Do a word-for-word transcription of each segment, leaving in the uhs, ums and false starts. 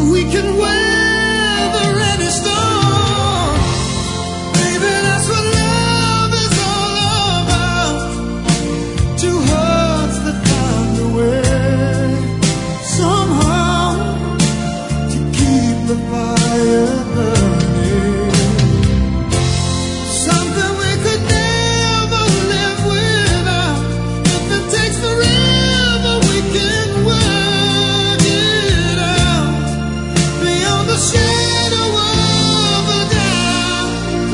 we can weather any storm. Baby, that's what love is all about. Two hearts that find a way somehow to keep the fire burning. Something we could never live without. If it takes forever, we can work it out beyond the shadow of a doubt.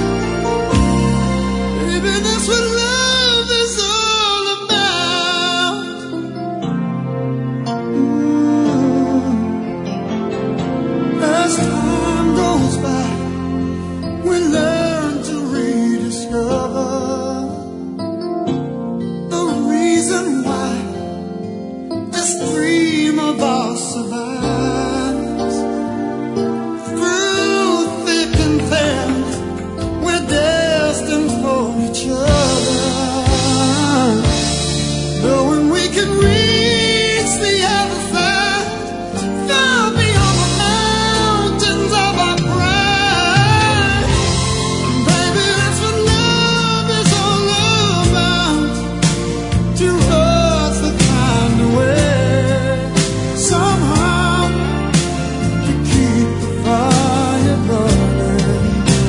Baby, that's what love is all about. Mm. As time goes by, we learn to rediscover the reason why this dream of ours survives. Through thick and thin, we're destined for each other, knowing we can reach the other side, far beyond the mountains of our pride. Baby, that's what love is all about. Two hearts that find a way somehow to keep the fire burning.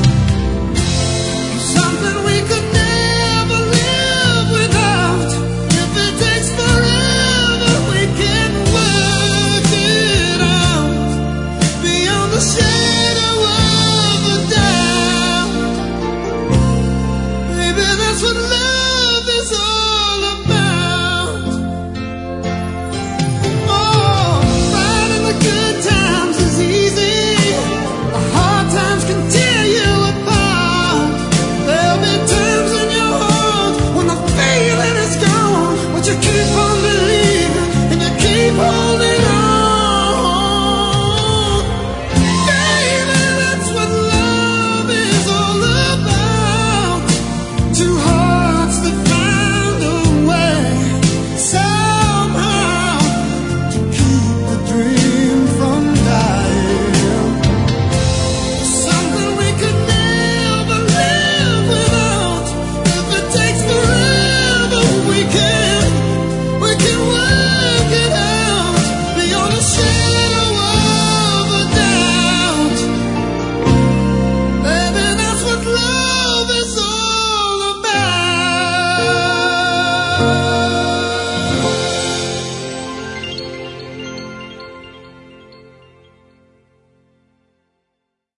Something we could never live without. If it takes forever, we can work it out beyond the shadow of a doubt. Baby, that's what love is all about. Oh, riding the good times is easy. The hard times can tear you apart. There'll be times in your heart when the feeling is gone, but you keep on believing and you keep holding